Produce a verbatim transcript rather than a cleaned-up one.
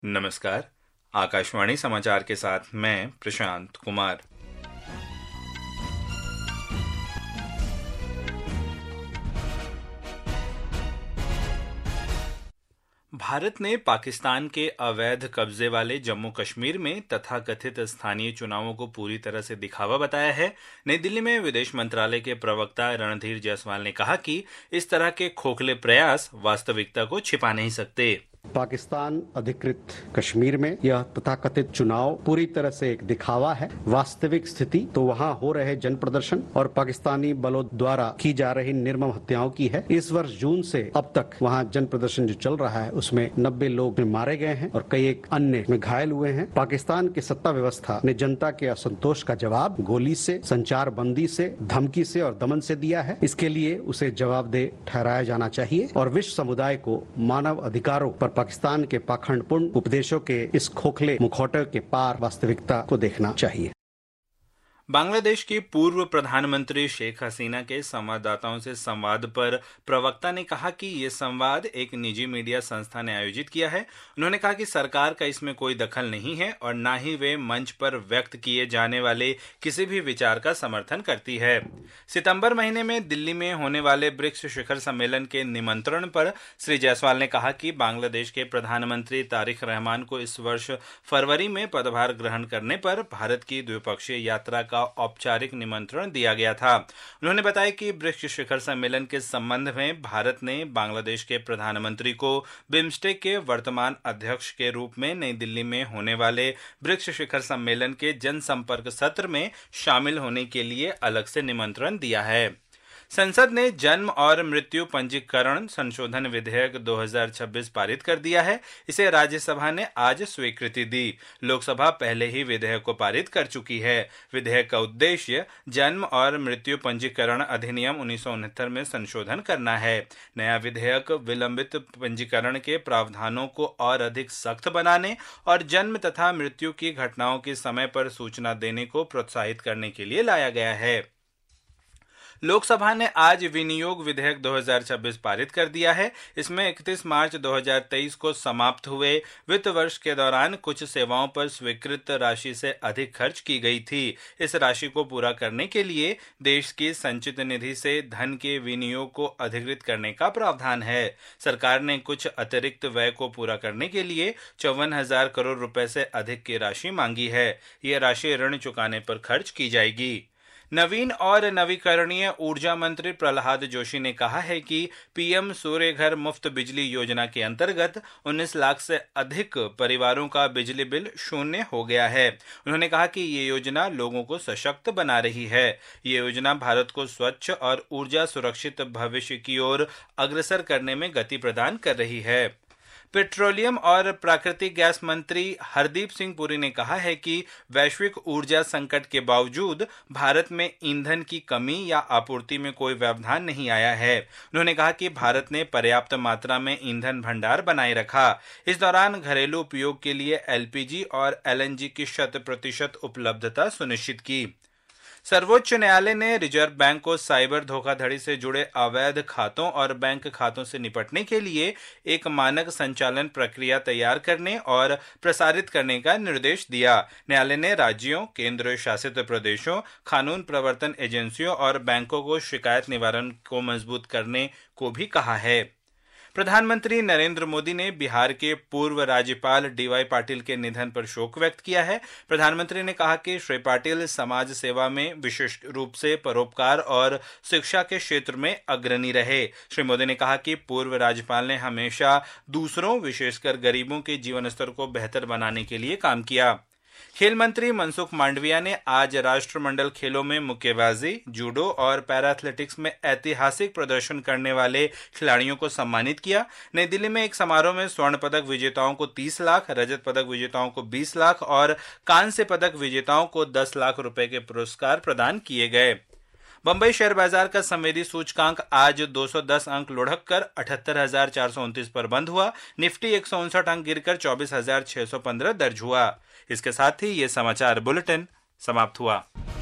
नमस्कार। आकाशवाणी समाचार के साथ मैं प्रशांत कुमार। भारत ने पाकिस्तान के अवैध कब्जे वाले जम्मू कश्मीर में तथाकथित स्थानीय चुनावों को पूरी तरह से दिखावा बताया है। नई दिल्ली में विदेश मंत्रालय के प्रवक्ता रणधीर जायसवाल ने कहा कि इस तरह के खोखले प्रयास वास्तविकता को छिपा नहीं सकते। पाकिस्तान अधिकृत कश्मीर में यह तथाकथित चुनाव पूरी तरह से एक दिखावा है। वास्तविक स्थिति तो वहां हो रहे जन प्रदर्शन और पाकिस्तानी बलों द्वारा की जा रही निर्मम हत्याओं की है। इस वर्ष जून से अब तक वहां जन प्रदर्शन जो चल रहा है उसमें नब्बे लोग मारे गए हैं और कई एक अन्य में घायल हुए हैं। पाकिस्तान की सत्ता व्यवस्था ने जनता के असंतोष का जवाब गोली से, संचार बंदी से, धमकी से और दमन से दिया है। इसके लिए उसे जवाबदेह ठहराया जाना चाहिए और विश्व समुदाय को मानव अधिकारों पर पाकिस्तान के पाखंडपूर्ण उपदेशों के इस खोखले मुखौटे के पार वास्तविकता को देखना चाहिए। बांग्लादेश की पूर्व प्रधानमंत्री शेख हसीना के संवाददाताओं से संवाद पर प्रवक्ता ने कहा कि ये संवाद एक निजी मीडिया संस्था ने आयोजित किया है। उन्होंने कहा कि सरकार का इसमें कोई दखल नहीं है और न ही वे मंच पर व्यक्त किए जाने वाले किसी भी विचार का समर्थन करती है। सितंबर महीने में दिल्ली में होने वाले ब्रिक्स शिखर सम्मेलन के निमंत्रण पर श्री जायसवाल ने कहा कि बांग्लादेश के प्रधानमंत्री तारिक रहमान को इस वर्ष फरवरी में पदभार ग्रहण करने पर भारत की द्विपक्षीय यात्रा का औपचारिक निमंत्रण दिया गया था। उन्होंने बताया कि ब्रिक्स शिखर सम्मेलन के संबंध में भारत ने बांग्लादेश के प्रधानमंत्री को बिम्स्टेक के वर्तमान अध्यक्ष के रूप में नई दिल्ली में होने वाले ब्रिक्स शिखर सम्मेलन के जनसंपर्क सत्र में शामिल होने के लिए अलग से निमंत्रण दिया है। संसद ने जन्म और मृत्यु पंजीकरण संशोधन विधेयक दो हज़ार छब्बीस पारित कर दिया है। इसे राज्यसभा ने आज स्वीकृति दी। लोकसभा पहले ही विधेयक को पारित कर चुकी है। विधेयक का उद्देश्य जन्म और मृत्यु पंजीकरण अधिनियम उन्नीस सौ उनहत्तर में संशोधन करना है। नया विधेयक विलंबित पंजीकरण के प्रावधानों को और अधिक सख्त बनाने और जन्म तथा मृत्यु की घटनाओं के समय पर सूचना देने को प्रोत्साहित करने के लिए लाया गया है। लोकसभा ने आज विनियोग विधेयक दो हज़ार छब्बीस पारित कर दिया है। इसमें इकतीस मार्च दो हज़ार तेईस को समाप्त हुए वित्त वर्ष के दौरान कुछ सेवाओं पर स्वीकृत राशि से अधिक खर्च की गई थी। इस राशि को पूरा करने के लिए देश की संचित निधि से धन के विनियोग को अधिकृत करने का प्रावधान है। सरकार ने कुछ अतिरिक्त व्यय को पूरा करने के लिए चौवन हजार करोड़ रुपए से अधिक की राशि मांगी है। यह राशि ऋण चुकाने पर खर्च की जाएगी। नवीन और नवीकरणीय ऊर्जा मंत्री प्रहलाद जोशी ने कहा है कि पीएम सूर्य घर मुफ्त बिजली योजना के अंतर्गत उन्नीस लाख से अधिक परिवारों का बिजली बिल शून्य हो गया है। उन्होंने कहा कि ये योजना लोगों को सशक्त बना रही है। ये योजना भारत को स्वच्छ और ऊर्जा सुरक्षित भविष्य की ओर अग्रसर करने में गति प्रदान कर रही है। पेट्रोलियम और प्राकृतिक गैस मंत्री हरदीप सिंह पुरी ने कहा है कि वैश्विक ऊर्जा संकट के बावजूद भारत में ईंधन की कमी या आपूर्ति में कोई व्यवधान नहीं आया है। उन्होंने कहा कि भारत ने पर्याप्त मात्रा में ईंधन भंडार बनाए रखा। इस दौरान घरेलू उपयोग के लिए एलपीजी और एलएनजी की शत प्रतिशत उपलब्धता सुनिश्चित की। सर्वोच्च न्यायालय ने रिजर्व बैंक को साइबर धोखाधड़ी से जुड़े अवैध खातों और बैंक खातों से निपटने के लिए एक मानक संचालन प्रक्रिया तैयार करने और प्रसारित करने का निर्देश दिया। न्यायालय ने राज्यों, केंद्र शासित प्रदेशों, कानून प्रवर्तन एजेंसियों और बैंकों को शिकायत निवारण को मजबूत करने को भी कहा है। प्रधानमंत्री नरेंद्र मोदी ने बिहार के पूर्व राज्यपाल डीवाई पाटिल के निधन पर शोक व्यक्त किया है। प्रधानमंत्री ने कहा कि श्री पाटिल समाज सेवा में विशेष रूप से परोपकार और शिक्षा के क्षेत्र में अग्रणी रहे। श्री मोदी ने कहा कि पूर्व राज्यपाल ने हमेशा दूसरों, विशेषकर गरीबों के जीवन स्तर को बेहतर बनाने के लिए काम किया। खेल मंत्री मनसुख मांडविया ने आज राष्ट्रमंडल खेलों में मुक्केबाजी, जूडो और पैरा एथलेटिक्स में ऐतिहासिक प्रदर्शन करने वाले खिलाड़ियों को सम्मानित किया। नई दिल्ली में एक समारोह में स्वर्ण पदक विजेताओं को तीस लाख, रजत पदक विजेताओं को बीस लाख और कांस्य पदक विजेताओं को दस लाख रुपए के पुरस्कार प्रदान किए गए। बंबई शेयर बाजार का संवेदी सूचकांक आज दो सौ दस अंक लुढ़क कर अठहत्तर हजार चार सौ उनतीस पर बंद हुआ। निफ्टी एक सौ उनसठ अंक गिरकर चौबीस हजार छह सौ पंद्रह दर्ज हुआ। इसके साथ ही ये समाचार बुलेटिन समाप्त हुआ।